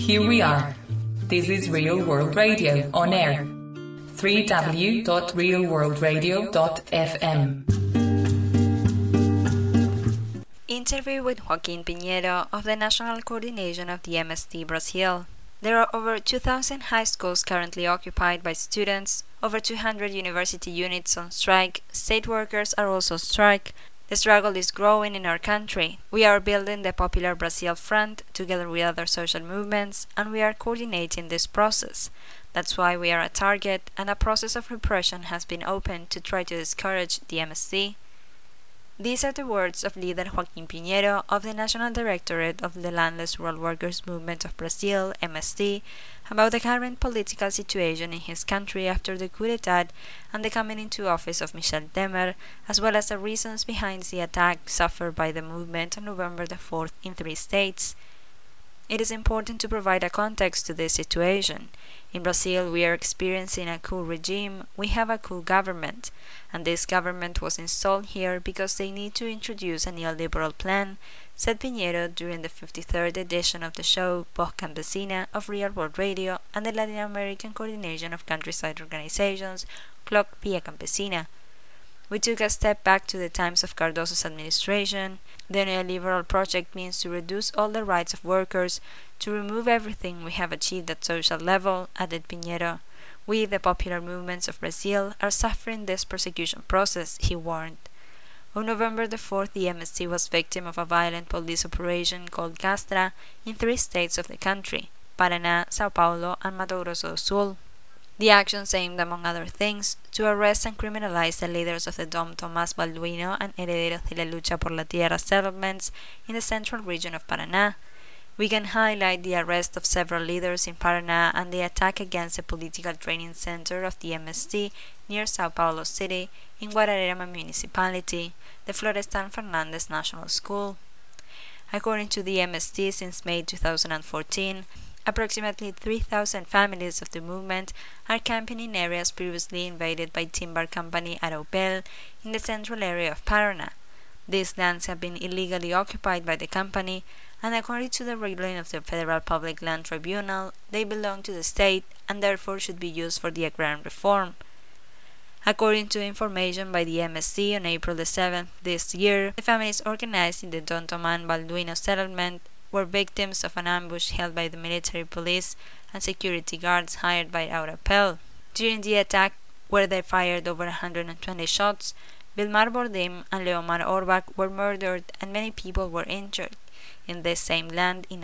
Here we are. This is Real World Radio on air. www.realworldradio.fm. Interview with Joaquín Pinheiro of the National Coordination of the MST Brazil. There are over 2,000 high schools currently occupied by students, over 200 university units on strike, state workers are also on strike. The struggle is growing in our country. We are building the Popular Brazil Front together with other social movements, and we are coordinating this process. That's why we are a target, and a process of repression has been opened to try to discourage the MST. These are the words of leader Joaquín Pinheiro of the National Directorate of the Landless Rural Workers Movement of Brazil, MST, about the current political situation in his country after the coup d'etat and the coming into office of Michel Temer, as well as the reasons behind the attack suffered by the movement on November the 4th in 3 states. It is important to provide a context to this situation. In Brazil, we are experiencing a coup regime. We have a coup government, and this government was installed here because they need to introduce a neoliberal plan, said Pinheiro during the 53rd edition of the show Voz Campesina of Real World Radio and the Latin American Coordination of Countryside Organizations, CLOC Via Campesina. We took a step back to the times of Cardoso's administration. The neoliberal project means to reduce all the rights of workers, to remove everything we have achieved at social level, added Pinheiro. We, the popular movements of Brazil, are suffering this persecution process, he warned. On November the 4th, the MST was victim of a violent police operation called Castra in 3 states of the country, Paraná, São Paulo, and Mato Grosso do Sul. The actions aimed, among other things, to arrest and criminalize the leaders of the Dom Tomás Balduino and Herederos de la Lucha por la Tierra settlements in the central region of Paraná. We can highlight the arrest of several leaders in Paraná and the attack against the political training center of the MST near São Paulo City in Guararema municipality, the Florestan Fernandes National School. According to the MST, since May 2014, approximately 3,000 families of the movement are camping in areas previously invaded by timber company Aroupel in the central area of Paraná. These lands have been illegally occupied by the company, and according to the ruling of the Federal Public Land Tribunal, they belong to the state and therefore should be used for the agrarian reform. According to information by the MST on April the 7th this year, the families organized in the Dom Tomás Balduino settlement were victims of an ambush held by the military police and security guards hired by Aroupel. During the attack, where they fired over 120 shots, Vilmar Bordim and Leomar Orbach were murdered and many people were injured. In this same land, in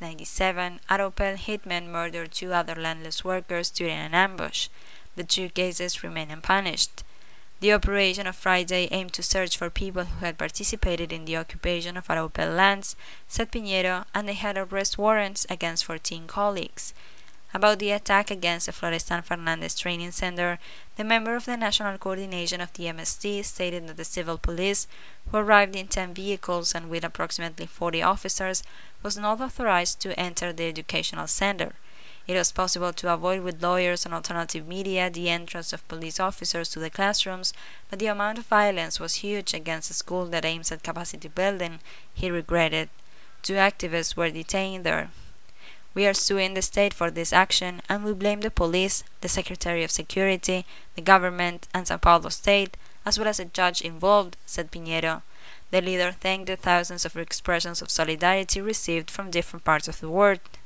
1997, Aroupel hitmen murdered 2 other landless workers during an ambush. The 2 cases remain unpunished. The operation of Friday aimed to search for people who had participated in the occupation of Aroupel lands, said Pinheiro, and they had arrest warrants against 14 colleagues. About the attack against the Florestan Fernandes Training Center, the member of the National Coordination of the MST stated that the civil police, who arrived in 10 vehicles and with approximately 40 officers, was not authorized to enter the educational center. It was possible to avoid with lawyers and alternative media the entrance of police officers to the classrooms, but the amount of violence was huge against a school that aims at capacity building, he regretted. 2 activists were detained there. We are suing the state for this action, and we blame the police, the Secretary of Security, the government, and São Paulo State, as well as a judge involved, said Pinheiro. The leader thanked the thousands of expressions of solidarity received from different parts of the world.